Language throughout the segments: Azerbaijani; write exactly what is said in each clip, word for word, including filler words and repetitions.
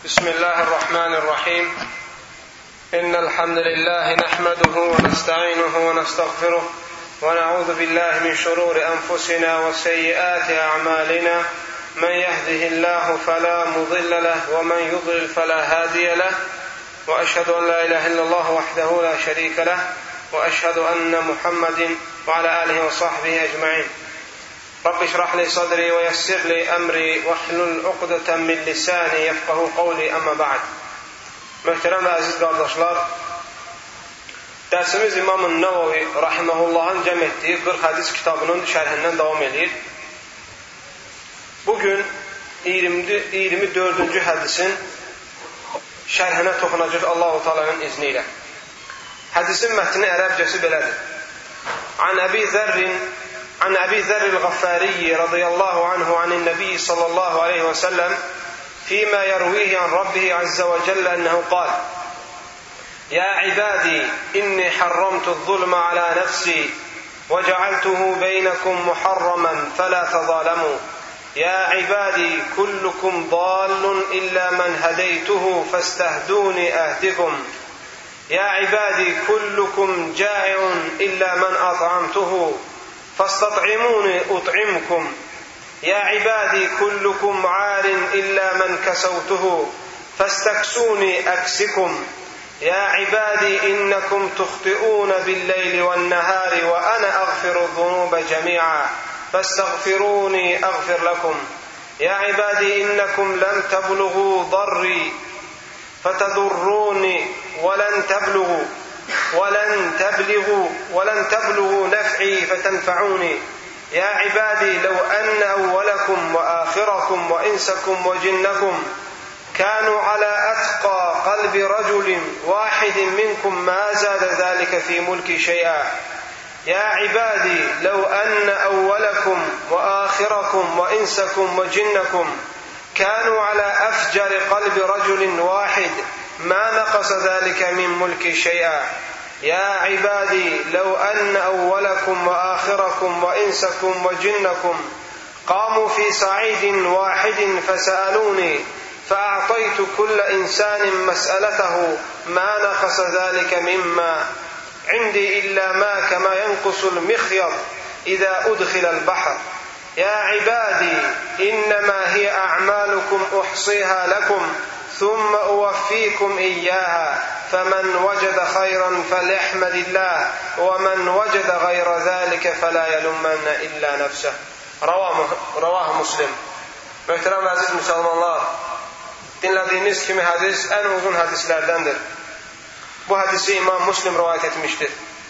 بسم الله الرحمن الرحيم إن الحمد لله نحمده ونستعينه ونستغفره ونعوذ بالله من شرور أنفسنا وسيئات أعمالنا من يهده الله فلا مضل له ومن يضلل فلا هادي له وأشهد أن لا إله إلا الله وحده لا شريك له وأشهد أن محمد وعلى آله وصحبه أجمعين رب اشرح لي صدري ويسر لي أمري واحلل عقدة من lisani yefqahu qawli amma ba'd. Möhtərəm və əziz qardaşlar, dərsimiz İmam-ı Nəvavi rahimehullahın cəm etdiyi qırx hədis kitabının şərhindən davam edir. Bugün iyirmi dördüncü hədisin şərhinə toxunacaq Allah-u Teala'nın izni ilə. Hədisin mətni ərəbcəsi belədir. An Əbi Zərrin عن أبي ذر الغفاري رضي الله عنه عن النبي صلى الله عليه وسلم فيما يرويه عن ربه عز وجل أنه قال يا عبادي إني حرمت الظلم على نفسي وجعلته بينكم محرما فلا تظالموا يا عبادي كلكم ضال إلا من هديته فاستهدوني أهدكم يا عبادي كلكم جائع إلا من أطعمته فاستطعموني أطعمكم يا عبادي كلكم عار إلا من كسوته فاستكسوني أكسكم يا عبادي إنكم تخطئون بالليل والنهار وأنا أغفر الذنوب جميعا فاستغفروني أغفر لكم يا عبادي إنكم لن تبلغوا ضري فتضروني ولن تبلغوا ولن تبلغوا ولن تبلغوا نفعي فتنفعوني يا عبادي لو أن أولكم وآخركم وإنسكم وجنكم كانوا على أتقى قلب رجل واحد منكم ما زاد ذلك في ملكي شيئا يا عبادي لو أن أولكم وآخركم وإنسكم وجنكم كانوا على أفجر قلب رجل واحد ما نقص ذلك من ملكي شيئا يا عبادي لو أن أولكم وآخركم وإنسكم وجنكم قاموا في صعيد واحد فسألوني فأعطيت كل إنسان مسألته ما نقص ذلك مما عندي إلا ما كما ينقص المخيط إذا أدخل البحر يا عبادي إنما هي أعمالكم أحصيها لكم ثم أوفيكم إياها فمن وجد خيرا فليحمد الله ومن وجد غير ذلك فلا يلومن إلا نفسه Ravahu Muslim. Möhtərəm və əziz müsəlmanlar, dinlədiyiniz kimi hədis ən uzun hədislərdəndir. Bu hədisi İmam Muslim rivayət etmişdir.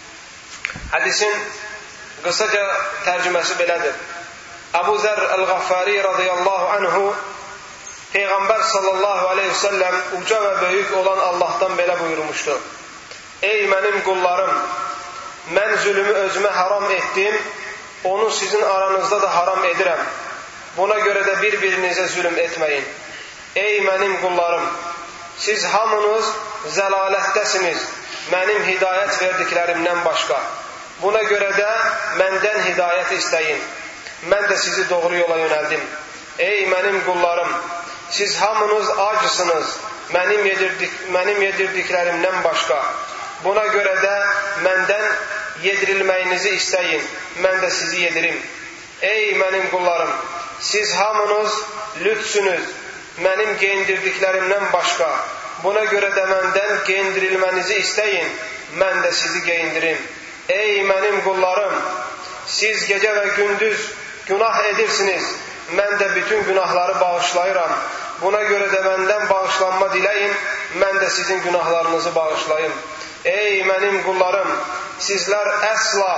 Hədisin qısaca tərcüməsi belədir. Əbu Zər el-Ghaffari radiyallahu anhu Peyğəmbər sallallahu aleyhi ve sellem uca və böyük olan Allah'tan belə buyurmuşdu. Ey mənim qullarım, mən zülmü özümə haram etdim, onu sizin aranızda da haram edirəm. Buna görə də bir-birinizə zülm etməyin. Ey mənim qullarım, siz hamınız zəlalətdəsiniz, mənim hidayət verdiklərimdən başqa. Buna görə də məndən hidayət istəyin. Mən də sizi doğru yola yönəldim. Ey mənim qullarım, siz hamınız acısınız, mənim, yedirdik, mənim yedirdiklərimdən başqa. Buna görə də məndən yedirilməyinizi istəyin, mən də sizi yedirim. Ey mənim qullarım, siz hamınız lütsünüz, mənim geyindirdiklərimdən başqa. Buna görə də məndən geyindirilmənizi istəyin, mən də sizi geyindirim. Ey mənim qullarım, siz gecə və gündüz günah edirsiniz, mən də bütün günahları bağışlayıram. Buna görə də məndən bağışlanma diləyin, mən də sizin günahlarınızı bağışlayım. Ey mənim qullarım, sizlər əsla,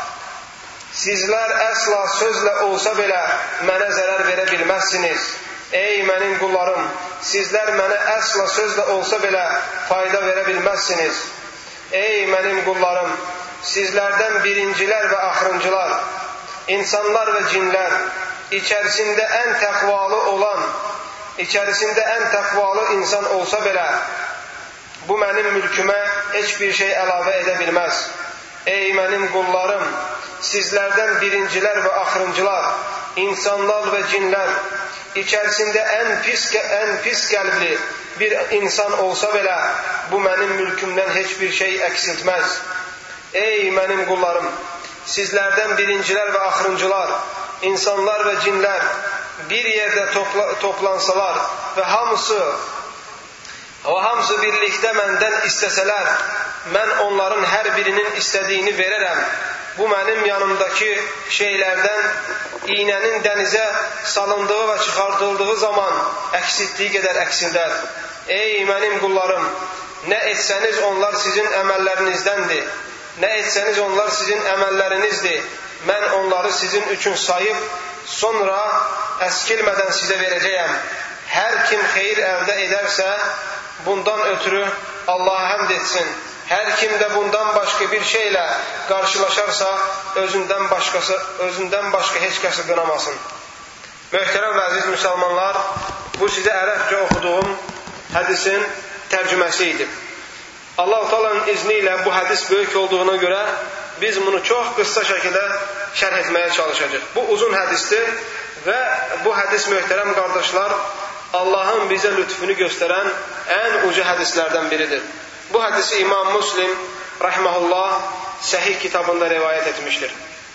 sizlər əsla sözlə olsa belə mənə zərər verə bilməzsiniz. Ey mənim qullarım, sizlər mənə əsla sözlə olsa belə fayda verə bilməzsiniz. Ey mənim qullarım, sizlərdən birincilər və axırıncılar, insanlar və cinlər, içərisində ən təqvalı olan, içərisində ən təqvalı insan olsa belə, bu mənim mülkümə heç bir şey əlavə edə bilməz. Ey mənim qullarım, sizlərdən birincilər və axırıncılar, insanlar və cinlər, içərisində ən pis, ən pis qəlbli bir insan olsa belə, bu mənim mülkümdən heç bir şey əksiltməz. Ey mənim qullarım, sizlərdən birincilər və axırıncılar, insanlar və cinlər bir yerdə topla, toplansalar və hamısı o hamısı birlikdə məndən istəsələr, mən onların hər birinin istədiyini verərəm. Bu mənim yanımdakı şeylərdən iynənin dənizə salındığı və çıxardıldığı zaman əksiltdiyi qədər əksildər. Ey mənim qullarım, nə etsəniz onlar sizin əməllərinizdəndir. Nə etsəniz onlar sizin əməllərinizdir. Mən onları sizin üçün sayıb, sonra əskilmədən sizə verəcəyəm. Hər kim xeyir əldə edərsə, bundan ötürü Allaha həmd etsin. Hər kim də bundan başqa bir şeylə qarşılaşarsa, özündən başqası, özündən başqa heç kəsi qınamasın. Möhtərəm və əziz müsəlmanlar, bu sizə ərəbcə oxuduğum hədisin tərcüməsi idi. Allah-u Teala'nın izni ilə bu hədis böyük olduğuna görə biz bunu çox qısa şəkildə şərh etməyə çalışacağıq. Bu uzun hədisdir və bu hədis, möhtərəm qardaşlar, Allahın bizə lütfünü göstərən ən uca hədislərdən biridir. Bu hədisi İmam Müslim rahimehullah Səhih kitabında rivayət etmişdir.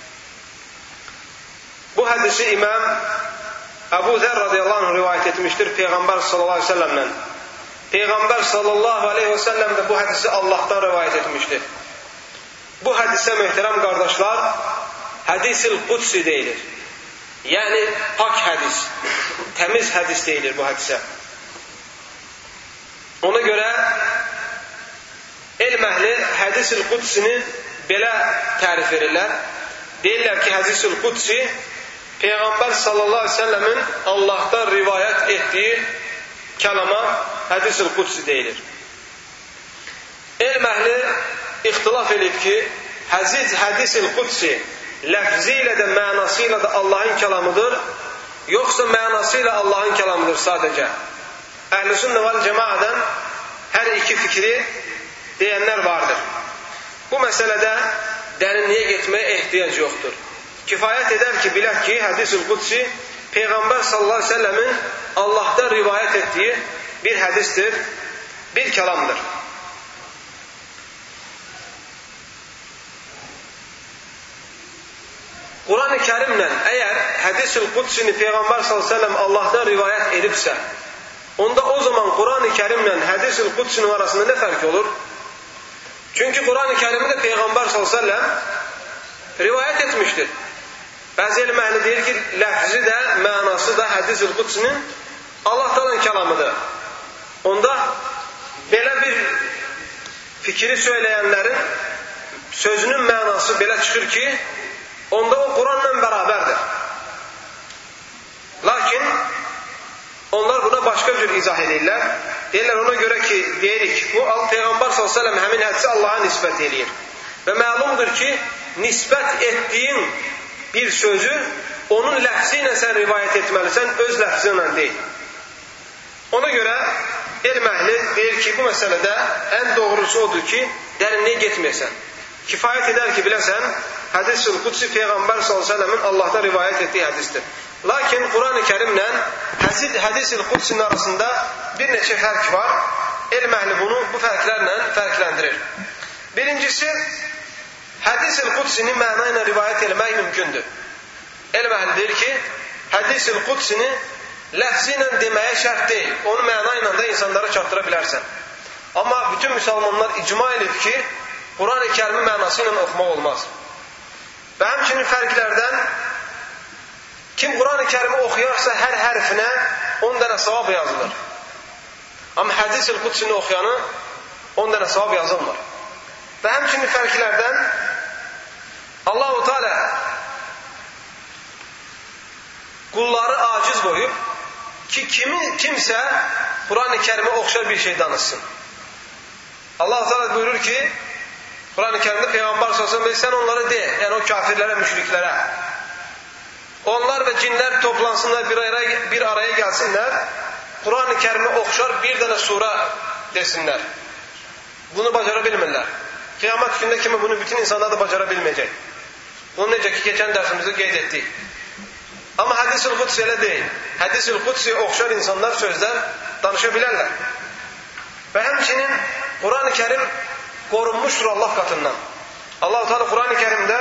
Bu hədisi İmam Əbu Zər radiyallahu anh rivayət etmişdir Peyğəmbər sallallahu aleyhi ve sellem'dən. Peyğəmbər sallallahu aleyhi ve sellem də bu hədisi Allah'tan rivayət etmişdir. Bu hədisə, möhtərəm qardaşlar, hədis-i qudsi deyilir. Yəni pak hədis, təmiz hədis deyilir bu hədisə. Ona görə elm əhli hədis-i qudsini belə tərif verirlər. Deyirlər ki, hədis-i qudsi Peyğəmbər sallallahu aleyhi ve sellemin Allah'tan rivayət etdiyi kəlama hədis-i qudsi deyilir. Elm əhli ixtilaf edib ki, hədis-i qudsi ləfzi ilə də, mənası ilə də Allahın kəlamıdır, yoxsa mənası ilə Allahın kəlamıdır sadəcə. Əhl-i sünnə vəl cəmaədən hər iki fikri deyənlər vardır. Bu məsələdə dərinliyə getməyə ehtiyac yoxdur. Kifayət edər ki, bilək ki, hədis-i qudsi Peyğəmbər sallallahu aleyhi ve sellemin Allah'tan rivayət etdiyi bir hədisdir, bir kəlamdır. Quran-ı Kərimlə əgər hədis-i qudsini Peyğəmbər sallallahu aleyhi ve sellem Allah'tan rivayət edibsə, onda o zaman Quran-ı Kərimlə hədis-i qudsinin arasında nə fərq olur? Çünki Quran-ı Kərimi də Peyğəmbər sallallahu aleyhi ve sellem rivayət etmişdir. Bəzi elm əhli deyir ki, ləfzi də, mənası da hədis-i qudsinin Allah-Teala'nın kəlamıdır. Onda belə bir fikri söyləyənlərin sözünün mənası belə çıxır ki, onda o Quranla bərabərdir. Lakin onlar buna başqa cür izah edirlər. Deyirlər ona görə ki, deyirik, bu Peyğəmbər sallallahu aleyhi ve sellem həmin hədisi Allah'a nisbət edir. Və məlumdur ki, nisbət etdiyin bir sözü onun ləfzi ilə sən rivayət etməlisən, öz ləfzi ilə deyil. Ona görə elm əhli deyir ki, bu məsələdə ən doğrusu odur ki, dərinliyə getməyəsən. Kifayət edər ki, biləsən, hədis-i qudsi Peyğəmbər sallallahu aleyhi ve sellemin Allah'tan rivayət etdiyi hədisdir. Lakin Quran-ı Kərimlə hədis-i qudsinin arasında bir neçə fərq var. Elm əhli bunu bu fərqlərlə fərqləndirir. Birincisi, hədis-i qudsini məna ilə rivayət etmək mümkündür. Elm əhli deyir ki, hədis-i qudsini ləfzi ilə deməyə şərt deyil. Onu məna ilə də insanlara çatdıra bilərsən. Amma bütün müsəlmanlar icma edib ki, Quran-ı Kərimi mənası ilə oxumaq olmaz. Və həmçinin fərqlərdən kim Quran-ı Kərimi oxuyarsa hər hərfinə on dənə savab yazılır. Amma hədis-i qudsini oxuyanı on dənə savab yazılmır. Və həmçinin fərqlərdən Allah-u Teala qulları aciz qoyub ki, kimi, kimsə Quran-ı Kərimi oxşar bir şey danışsın. Allah-u Teala buyurur ki, Quran-ı Kərimdə Peyğəmbər sallallahu aleyhi ve sellem sən onları de, yəni o kafirlərə, müşriklərə. Onlar və cinlər toplansınlar, bir araya, bir araya gəlsinlər, Quran-ı Kərimə oxşar bir dənə sura desinlər. Bunu bacara bilmirlər. Qiyamət günündə kimi bunu bütün insanlar da bacara bilməyəcək. Bunu necə ki, keçən dərsimizdə qeyd etdik. Amma hədis-ül qudsi elə deyil. Hədis-ül qudsi oxşar insanlar sözlər danışa bilərlər. Və həmçinin Quran-ı Kərim qorunmuşdur Allah qatından. Allah-u Teala Quran-ı Kərimdə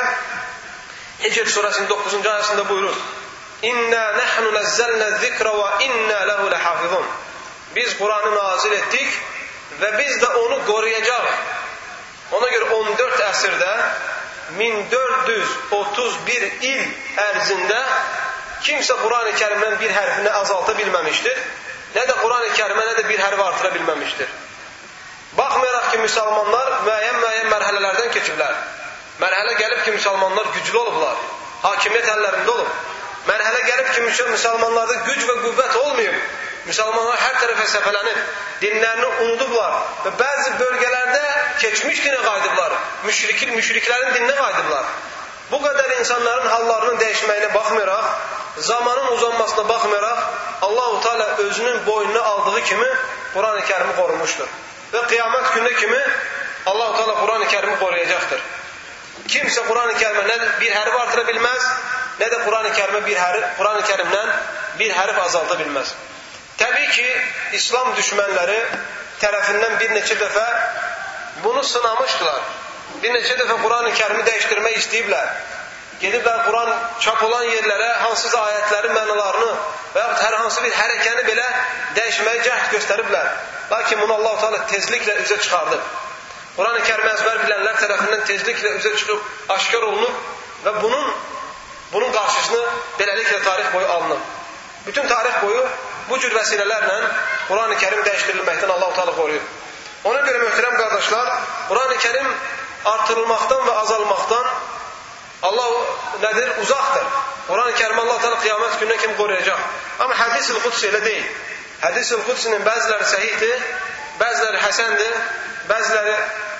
Hicr surəsinin doqquzuncu ayəsində buyurur: İnna nahnu nazzalna zikra və inna lehu lehafizun. Biz Quranı nazil etdik və biz də onu qoruyacağıq. Ona görə on dörd əsrdə min dörd yüz otuz bir il ərzində kimsə Quran-ı Kərimdən bir hərfini azalta bilməmişdir. Nə də Quran-ı Kərimə, nə də bir hərfi artıra bilməmişdir. Baxmayaraq ki, müsəlmanlar müəyyən-müəyyən mərhələlərdən keçiblər. Mərhələ gəlib ki, müsəlmanlar güclü olublar. Hakimiyyət əllərində olub. Mərhələ gəlib ki, müsəlmanlarda güc və qüvvət olmayıb. Müsəlmanlar hər tərəfə səfələnib. Dinlərini unudublar. Və bəzi bölgələrdə keçmiş dinə qayıdıblar. Müşrik, müşriklərin dininə qayıdıblar. Bu qədər insanların hallarının dəyişməyinə baxmayaraq, zamanın uzanmasına baxmayaraq, Allah-u Teala özünün boynuna aldığı kimi Quran-ı Kərimi qorumuşdur. Və qiyamət günü kimi Allah-u Teala Quran-ı Kərimi qoruyacaqdır. Kimsə Quran-ı Kərimə nə bir hərf artıra bilməz, nə də Quran-ı Kərimə bir hərf, Quran-ı Kərimdən bir hərf azalda bilməz. Təbii ki, İslam düşmənləri tərəfindən bir neçə dəfə bunu sınamışdılar. Bir neçə dəfə Quran-ı Kərimi dəyişdirmək istəyiblər. Gediblər Quran çap olan yerlərə hansısa ayətlərin mənalarını və yaxud hər hansı bir hərəkəni belə dəyişməyə cəhd göstəriblər. Lakin bunu Allah-u Teala tezliklə üzə çıxardıb. Quran-ı Kərimi əzbər bilənlər tərəfindən tezliklə üzə çıxıb, aşkar olunub və bunun bunun qarşısını beləliklə tarix boyu alınıb. Bütün tarix boyu bu cür vəsilələrlə Quran-ı Kərim dəyişdirilməkdən Allah-u Teala qoruyub. Ona görə möhtərəm qardaşlar, Quran-ı Kərim artırılmaqdan və azalmaqdan Allah nədir? Uzaqdır. Quran-ı Kərim Allah Teala qiyamət gününə kimi qoruyacaq. Amma hədis-ül qudsi elə deyil. Hədis-ül qudsinin bəziləri səhihdir, bəziləri həsəndir, bəziləri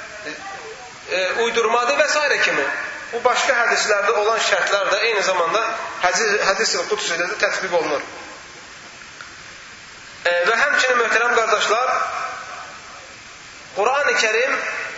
e, uydurmadır və s. kimi. Bu başqa hədislərdə olan şərtlər də eyni zamanda hədis-ül qudsi ilə də tətbiq olunur. E, və həmçinin möhtərəm qardaşlar, Quran-ı Kərim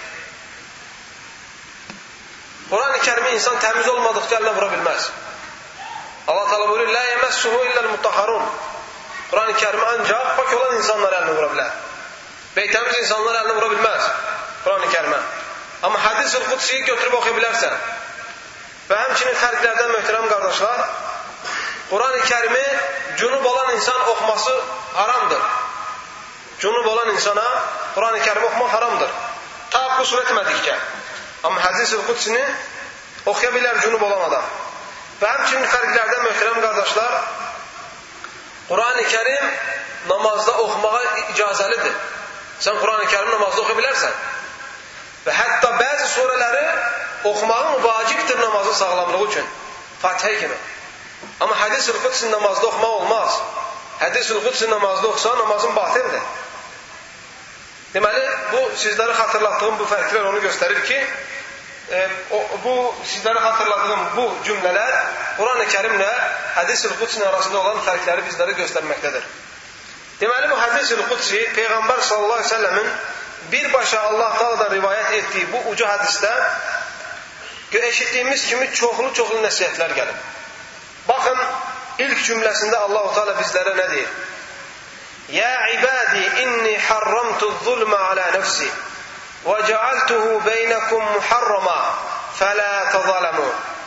Quran-ı Kərimi insan təmiz olmadıqca əlinə vura bilməz. Allah Teala buyurur: "La yemassuhu illa'l mutahharun." Quran-ı Kərimi ancaq pak olan insanlar əlinə vura bilər. Beytəmiz insanlar əlinə vura bilməz Quran-ı Kərimə. Amma hədis-ül qudsiyi götürüb oxuya bilərsən. Və həmçinin fərqlərdən möhtərəm qardaşlar, Quran-ı Kərimi cünub olan insan oxuması haramdır. Cünub olan insana Quran-ı Kərimi oxumaq haramdır. Ta qüsul etmədikcə. Amma hədis-ül qudsini oxuya bilər cünub olan adam. Və həmçinin fərqlərdən möhtərəm qardaşlar, Quran-ı Kərim namazda oxumağa icazəlidir. Sən Quran-ı Kərimi namazda oxuya bilərsən. Və hətta bəzi surələri oxumağın vacibdir namazın sağlamlığı üçün. Fatihə kimi. Amma hədis-ül qudsini namazda oxumaq olmaz. Hədis-ül qudsini namazda oxusa namazın batildir. Deməli, bu sizlərə xatırlatdığım bu fərqlər onu göstərir ki, e, o, bu sizlərə xatırladığım bu cümlələr Quran-ı Kərimlə hədis-ül qudsin arasında olan fərqləri bizlərə göstərməkdədir. Deməli, bu hədis-ül qudsi Peyğəmbər sallallahu aleyhi ve sellemin birbaşa Allah Teala'dan rivayət etdiyi bu uca hədisdə eşitdiyimiz kimi çoxlu-çoxlu nəsihətlər gəlib. Baxın, ilk cümləsində Allah Teala bizlərə nə deyir? Ya ibadi inni harramtu zulma ala nefsi ve cealtuhu beynekum muharrama fela tazalamu.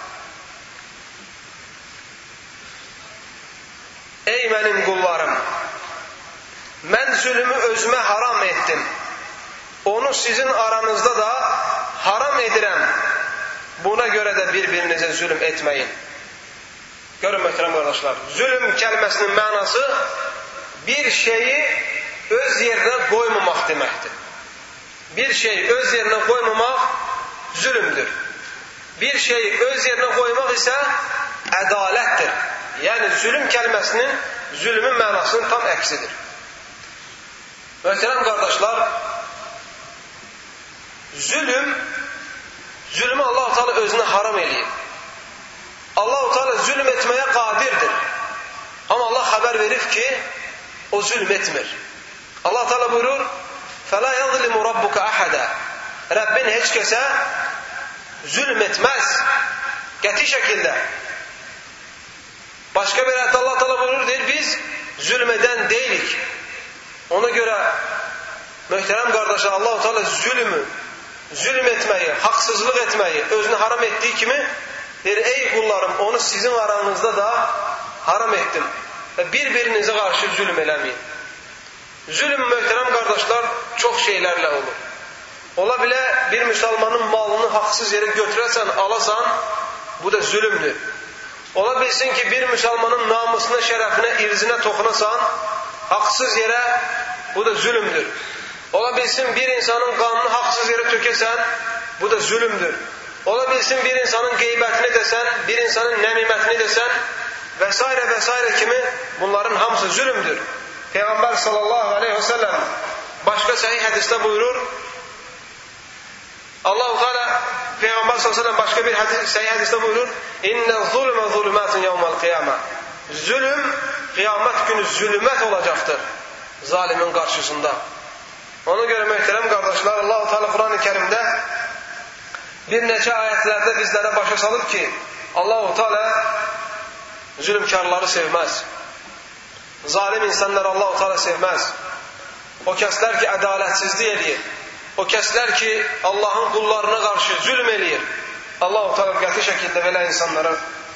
Ey mənim qullarım, mən zülmü özümə haram etdim. Onu sizin aranızda da haram edirəm. Buna görə də bir-birinizə zülm etməyin. Görün möhtərəm qardaşlar, zülm kəlməsinin mənası bir şeyi öz yerinə qoymamaq deməkdir. Bir şeyi öz yerinə qoymamaq zülmdür. Bir şeyi öz yerinə qoymaq isə ədalətdir. Yəni zülm kəlməsinin, zülmün mənasının tam əksidir. Möhtərəm qardaşlar, zülm, zülmü Allah-u Teala özünə haram eləyir. Allah-u Teala zülm etməyə qadirdir. Amma Allah xəbər verir ki, o zülm etmir. Allah Teala buyurur: "Fela yazlimu rabbuka ahada." Rəbbin heç kəsə zülm etməz. Qəti şəkildə. Başka bir ayette Allah Teala buyurur, deyir, biz zulmeden deyilik. Ona göre möhtərəm qardaşlar, Allah Teala zulmü, zulm etmeyi, haksızlık etmeyi özünü haram ettiği kimi deyir, ey kullarım, onu sizin aranızda da haram ettim. Ve birbirinize karşı zulüm eləmeyin. Zulüm möhtərəm qardaşlar çok şeylerle olur. Ola bile bir Müslümanın malını haksız yere götürürsen, alasan, bu da zulümdür. Ola bilsin ki bir Müslümanın namusuna, şerefine, irzine dokunasan, haksız yere, bu da zulümdür. Ola bilsin bir insanın kanını haksız yere tökesen, bu da zulümdür. Ola bilsin bir insanın gıybetini desen, bir insanın nemimetini desen vesaire vesaire kimi, bunların hamısı zulümdür. Peygamber sallallahu aleyhi ve sellem başka sahih hadiste buyurur, Allah-u Teala Peygamber sallallahu aleyhi ve sellem başka bir hadis, sahih hadiste buyurur, İnne zulme zulümatun yevmel kıyame. Zulüm kıyamet günü zulümet olacaktır zalimin karşısında. Ona göre möhtərəm kardeşler, Allah-u Teala Kur'an-ı Kerim'de bir neçə ayetlerde bizlere başa salıb ki, Allah-u Teala zulümkarları sevmez. Zalim insanları Allah-u Teala sevmez. O kəslər ki ədaletsizlik eləyir. O kəslər ki Allah'ın kullarına karşı zulüm eləyir. Allah-u Teala qəti şekilde belə insanlara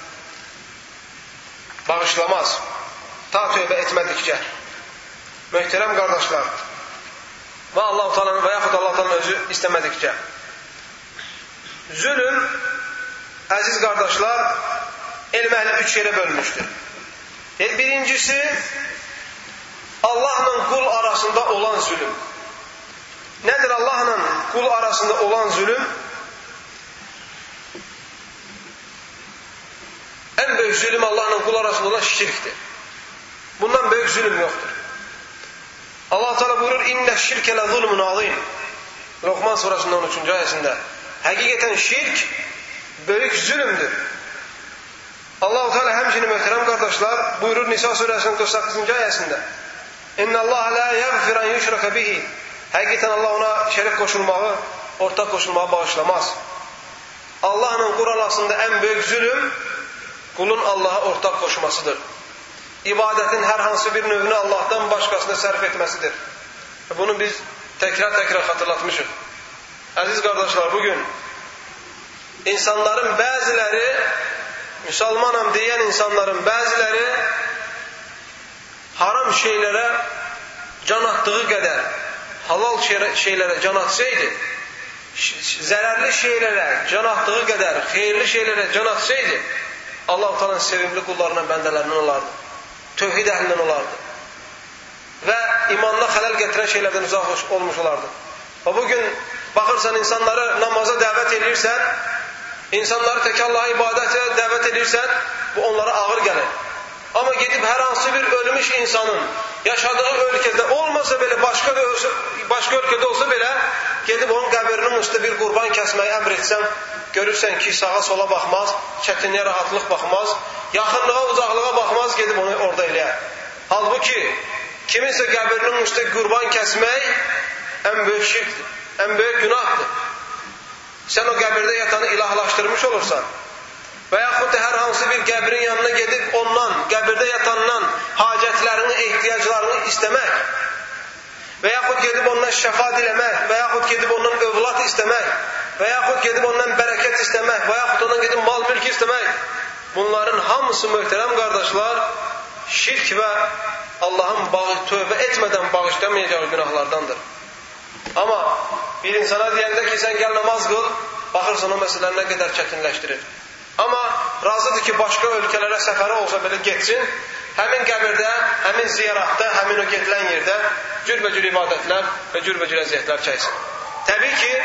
bağışlamaz. Ta tövbe etmedikçe. Möhtərəm kardeşler. Ve Allah-u Teala'nın ve yaxud Allah-u Teala'nın özü istemedikçe. Zulüm, aziz kardeşler, elm ehli üç yere bölmüştür. Birincisi, Allah'la kul arasında olan zulüm. Nedir Allah'la kul arasında olan zulüm? En büyük zulüm Allah'la kul arasında olan şirktir. Bundan büyük zulüm yoktur. Allah Teala buyurur, inne şirke le zulmun azim. Lokman surasının on üçüncü ayesinde. Hakikaten şirk büyük zulümdür. Allah Teala hemşinin möhtərəm kardeşler buyurur Nisa suresinin kırk sekizinci ayesinde. İnne Allah la yaghfir en yushraka bihi. Hakikaten Allah ona şerik koşulmağı, ortak koşulmağı bağışlamaz. Allah'ın kul arasında en büyük zulüm kulun Allah'a ortak koşmasıdır. İbadetin her hansı bir növünü Allah'tan başkasına sərf etmesidir. Bunu biz tekrar tekrar hatırlatmışız. Aziz kardeşler, bugün insanların bazıları, Müslümanım diyen insanların bazıları haram şeylere can attığı kadar halal şeylere can atsaydı, zararlı şeylere can attığı kadar hayırlı şeylere can atsaydı, Allah-u Teala'nın sevimli kullarından, bendelerinden olardı. Tövhid ehlinden olardı. Ve imanına halal getiren şeylerden uzak olmuş olardı. Ve bugün bakırsan insanları namaza davet edirsən, insanları tek Allah'a ibadete davet edirsən, bu onlara ağır gelir. Ama gidip her hansı bir ölmüş insanın yaşadığı ülkede olmasa bile, başka bir başka ülkede olsa bile, gidip onun qəbrinin üstü bir qurban kesmeyi emr etsən, görürsən ki sağa sola bakmaz, çetinliğe rahatlık bakmaz, yakınlığa uzaklığa bakmaz, gidip onu orada eləyər. Halbuki kiminse qəbrinin üstü qurban kesmek en büyük şirktir, en büyük günahdır. Sen o qəbirde yatanı ilahlaştırmış olursan ve yaxud da her hansı bir qəbrin yanına gidip ondan, qəbirde yatandan hacetlerini, ihtiyaclarını istemek ve yaxud gidip ondan şəfa dilemek ve yaxud gidip ondan övlad istemek ve yaxud gidip ondan bereket istemek ve yaxud ondan gidip mal mülk istemek, bunların hamısı möhtərəm kardeşler şirk ve Allah'ın tövbe etmeden bağışlamayacağı günahlardandır. Ama bir insana diyende ki sen gel namaz kıl, bakırsan o meseleler ne kadar çetinleştirir. Ama razıdır ki başka ülkelere səfəri olsa böyle getsin, həmin qəbirdə, həmin ziyaratda, həmin o getilen yerde cürbəcür ibadetler ve cürbəcür əziyyətlər çəksin. Tabii ki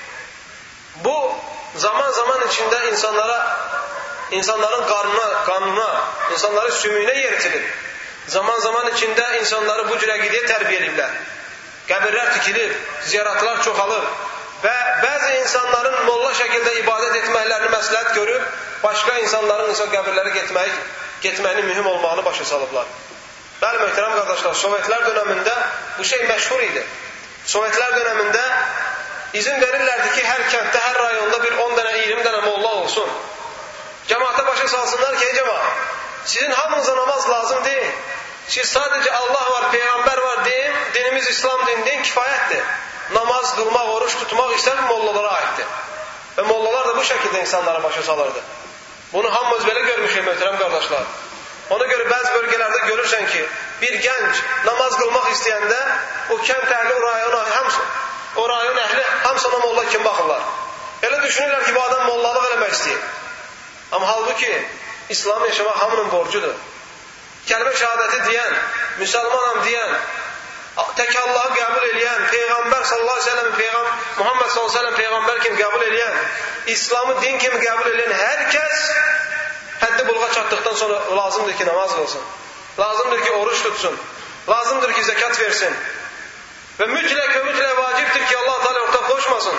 bu zaman zaman içinde insanlara, insanların karnına, kanuna, insanların sümüğüne yeritilir. Zaman zaman içinde insanları bu cür əqidəyə tərbiyə ediblər. Qəbirlər tikilir, ziyaratlar çoxalır ve bazı insanların molla şekilde ibadet etməklərini məsləhət görüb, başka insanların ise qəbirlərə getmək, getməyinin mühüm olmağını başa salıblar. Bəli, möhtərəm qardaşlar, Sovetlər döneminde bu şey məşhur idi. Sovetlər döneminde izin verirlerdi ki her kentte, her rayonda bir on dənə, iyirmi dənə molla olsun. Cemaate başa salsınlar ki, cemaat, sizin hamınıza namaz lazım değil. Siz sadece Allah var, peygamber var deyin, dinimiz İslam dini deyin, kifayettir. Namaz kılmak, oruç tutmak ister mollalara aittir. Ve mollalar da bu şekilde insanlara başa salardı. Bunu hamımız böyle görmüşük möhtərəm kardeşler. Ona göre bazı bölgelerde görürsen ki bir genç namaz kılmak istəyəndə o kənd əhli, o rayon, hamısı, o rayon əhli hamısına molla kim bakırlar. Elə düşünürlər ki bu adam mollalıq eləmək istəyir. Ama halbuki İslam yaşamak hamının borcudur. Kəlmə şəhadəti deyən, Müslümanam deyən, tek Allah'ı kabul edən, Peygamber sallallahu aleyhi ve sellem, Peygamber, Muhammed sallallahu aleyhi ve sellem Peygamber kim kabul edən, İslam'ı din kimi kabul edən herkes həddi buluğa çattıktan sonra lazımdır ki namaz kılsın. Lazımdır ki oruç tutsun. Lazımdır ki zekat versin. Ve mütlak ve mütlak vaciptir ki Allah Teala ortak koşmasın.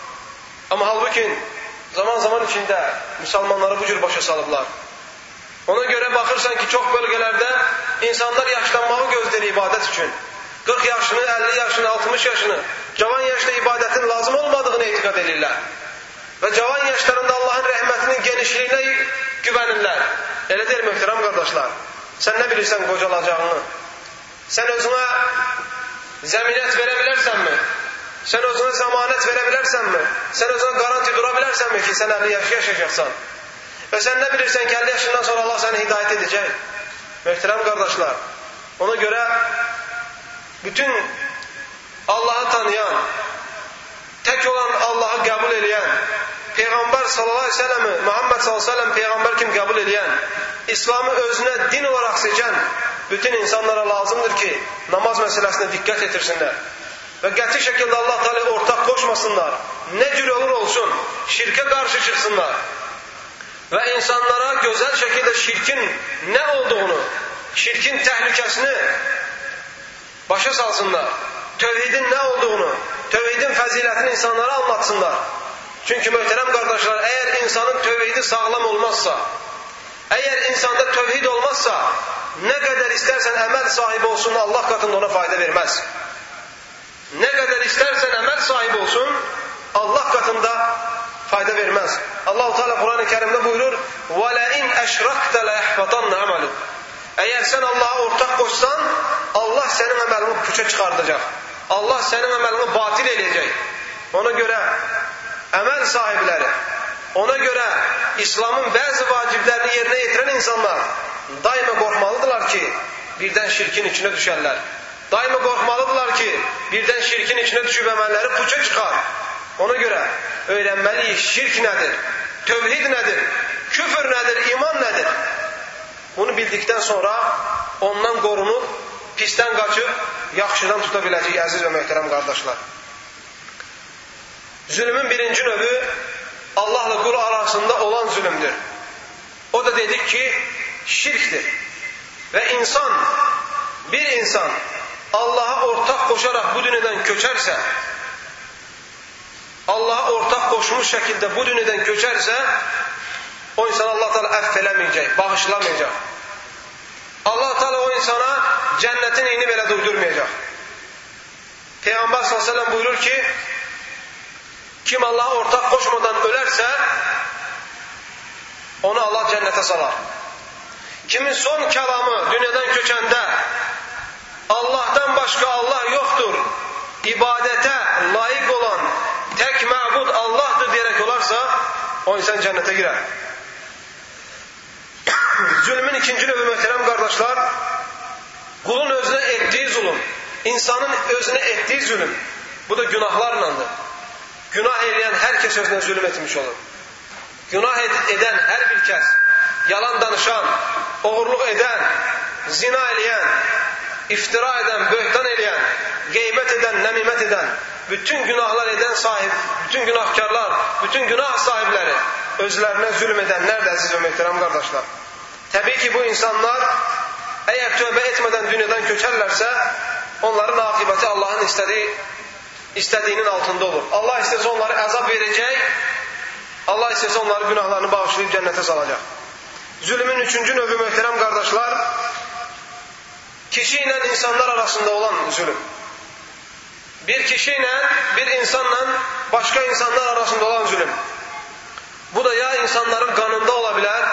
Ama halbuki zaman zaman içinde Müslümanları bu cür başa salıblar. Ona göre bakırsan ki çok bölgelerde insanlar yaşlanmağı gözleri ibadet için. kırk yaşını, elli yaşını, altmış yaşını, cavan yaşta ibadetin lazım olmadığını itikad edirlər. Ve cavan yaşlarında Allah'ın rahmetinin genişliğine güvenirler. Öyle değil muhterem kardeşler. Sen ne bilirsen kocalacağını? Sen özüne zeminet verebilirsen mi? Sen özüne zamanet verebilirsen mi? Sen özüne garanti durabilirsen mi ki sen elli yaş yaşayacaksan? Ve sen ne bilirsen ki elli yaşından sonra Allah seni hidayet edecek. Muhterem kardeşler. Ona göre bütün Allah'ı tanıyan, tek olan Allah'ı kabul edən, Peygamber sallallahu aleyhi ve sellem'i, Muhammed sallallahu aleyhi ve sellem Peygamber kim kabul edən, İslam'ı özüne din olarak seçen bütün insanlara lazımdır ki namaz meselesine dikkat etirsinler. Ve qəti şekilde Allah Teala ortak koşmasınlar. Ne cür olur olsun, şirke karşı çıksınlar. Ve insanlara güzel şekilde şirkin ne olduğunu, şirkin tehlikesini başa salsınlar. Tevhidin ne olduğunu, tevhidin faziletini insanlara anlatsınlar. Çünkü muhterem kardeşler, eğer insanın tevhidi sağlam olmazsa, eğer insanda tevhid olmazsa, ne kadar istersen emel sahibi olsun, Allah katında ona fayda vermez. Ne kadar istersen emel sahibi olsun, Allah katında fayda vermez. Allah-u Teala Kur'an-ı Kerim'de buyurur: وَلَاِنْ اَشْرَكْتَ لَيَحْفَطَنَّ عَمَلُ. Eğer sen Allah'a ortak koşsan, Allah senin emelini puça çıkartacak. Allah senin emelini batil edecek. Ona göre emel sahipleri, ona göre İslam'ın bazı vaciplerini yerine getiren insanlar daima korkmalıdırlar ki birden şirkin içine düşerler. Daima korkmalıdırlar ki birden şirkin içine düşüp emelleri puça çıkar. Ona göre öğrenmeliyiz şirk nedir, tevhid nedir, küfür nedir, iman nedir. Bunu bildikten sonra ondan korunup, pisten kaçıp, yaxşıdan tutabileceği aziz ve muhterem kardeşler. Zulümün birinci növü Allah'la kul arasında olan zulümdür. O da dedik ki şirktir. Ve insan, bir insan Allah'a ortak koşarak bu dünyadan köçerse, Allah'a ortak koşmuş şekilde bu dünyadan köçerse, o insan Allah Teala affedemeyecek, bağışlamayacak. Allah Teala o insana cennetin iyini belə duydurmayacak. Peygamber sallallahu aleyhi ve sellem buyurur ki, kim Allah'a ortak koşmadan ölerse, onu Allah cennete salar. Kimin son kelamı dünyadan köçende, Allah'tan başka Allah yoktur, ibadete layık olan tek mabud Allah'tır diyerek olarsa, o insan cennete girer. Zulmün ikinci növü muhterem kardeşler, kulun özüne ettiği zulüm, insanın özüne ettiği zulüm, bu da günahlarlandır. Günah eyləyən herkes özüne zulüm etmiş olur. Günah eden her bir kes, yalan danışan, oğurluk eden, zina eyləyən, iftira eden, böhtan eyləyən, gıybet eden, nemimet eden, bütün günahlar eden sahip, bütün günahkarlar, bütün günah sahipleri, özlerine zulüm edenler de aziz ve muhterem kardeşler. Tabii ki bu insanlar eğer tövbe etmeden dünyadan köçerlerse onların akıbeti Allah'ın istediği, istediğinin altında olur. Allah istese onları azap verecek, Allah istese onları günahlarını bağışlayıp cennete salacak. Zulümün üçüncü növü muhterem kardeşler, kişiyle insanlar arasında olan zulüm. Bir kişiyle, bir insanla başka insanlar arasında olan zulüm. Bu da ya insanların kanında olabilir,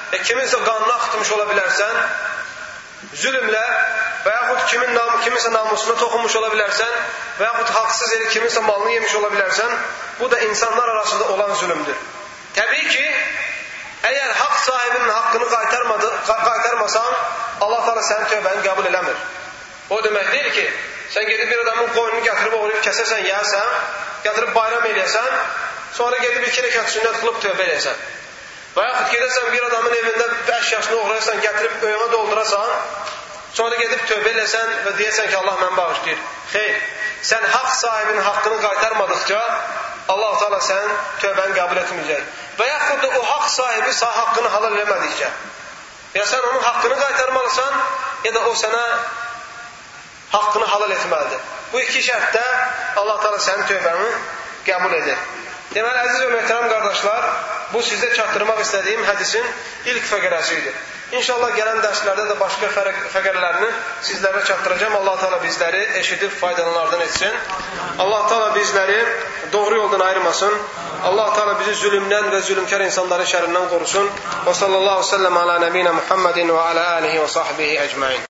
e, kiminsə qanını axıtmış ola bilərsən, zülmlə və yaxud kimin nam, kiminsə namusuna toxunmuş ola bilərsən və yaxud haqsız yeri kiminsə malını yemiş ola bilərsən, bu da insanlar arasında olan zülümdür. Təbii ki, əgər haqq sahibinin haqqını qaytarmasan, Allah Teala sənin tövbəni qəbul eləmir. O demək deyil ki, sən gedib bir adamın qoynunu gətirib oğrayıb kəsəsən, yəyəsən, gətirib bayram eləyəsən, sonra gedib iki rəkat sünnət qılıb tövbə eləyəsən. Və yaxud gedəsən bir adamın evində əşyasını oğrayasan, gətirib öyünə doldurasan, sonra gedib tövbə eləsən və deyəsən ki, Allah mən bağışlayır. Xeyr, sən haqq sahibinin haqqını qaytarmadıqca, Allah Teala sənin tövbəni qəbul etməyəcək. Və yaxud da o haqq sahibi sağ haqqını halal eləmədikcə. Ya sən onun haqqını qaytarmalısan, ya da o sənə haqqını halal etməlidir. Bu iki şərtdə Allah Teala sənin tövbəni qəbul edir. Deməli, əziz və möhtərəm qardaşlar, bu sizə çatdırmaq istədiyim hədisin ilk fəqərəsi idi. İnşallah gələn dərslərdə də başqa fəqərələrini sizlərə çatdıracağım. Allah Teala bizləri eşidib faydalanlardan etsin. Allah Teala bizləri doğru yoldan ayırmasın. Allah Teala bizi zülümdən və zülümkar insanların şərrindən qorusun. Və sallallahu aleyhi və səlləm ala nəbiyinə Muhammedin və ala alihi və sahbihi ecmain.